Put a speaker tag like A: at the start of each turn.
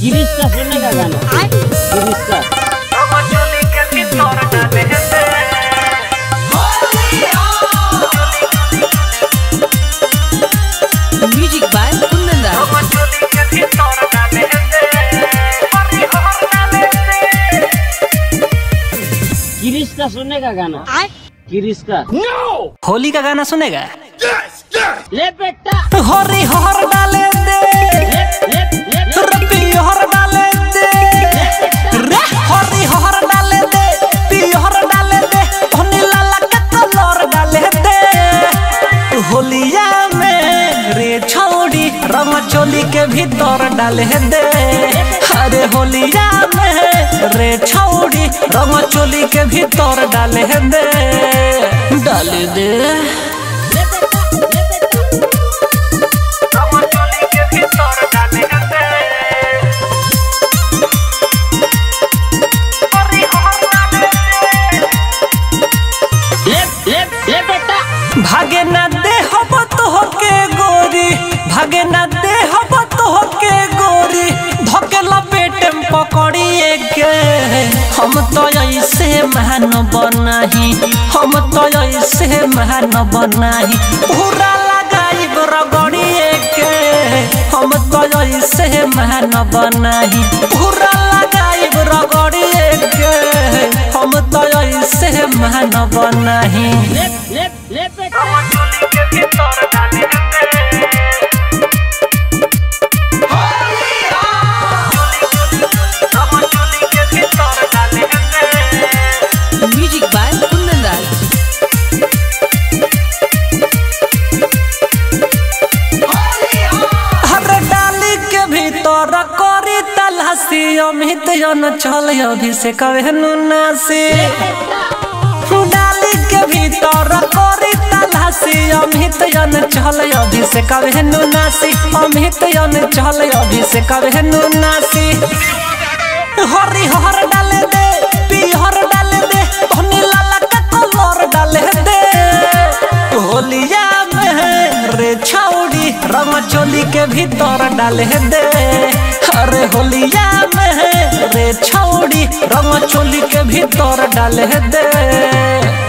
A: गिरीश का सुनने का गाना गिरीश का
B: म्यूजिक बाय कुंदन राज।
A: गिरीश का सुनने का गाना गिरीश का
C: होली का गाना सुनेगा?
A: ले बेटा
C: हरी हर डाले दे पियर डाले दे रे हरी हर डाले दे पियर डाले दे धनी लाला का कलर डाले दे होलिया में रे छौड़ी रंग चोली के भीतर डाले दे अरे होलिया में रे छौड़ी रंग चोली के भीतर डाले दे भागे न दे हब तो के गोरी भागे न दे हब तो के गोरी धके लपेटे पकड़िए के हम तो ऐसे महान बनाही हम तो ऐसे महान बनाही पूरा लगाई रगड़िए के हम तो ऐसे महान बनाही पूरा लगाई रगड़िए के हम तो ऐसे महान बनाही
A: ले बेटा
B: म्यूजिक बाय कुंदन राज।
C: हर डाली के भीतर करी तलाशी अमित जन चल अभिषेक नासी डाली के भीतर करी तलाशी अमित जन चल अभिषेक नासी अमित जन चल अभिषेक नासी हरी हर डाले दे पियर डाले दे धनी लाला का कलर डाले दे होलिया में रे छौड़ी रंग चोली के भीतर डाले दे अरे होलिया में रे छौड़ी रंग चोली के भीतर डाले दे।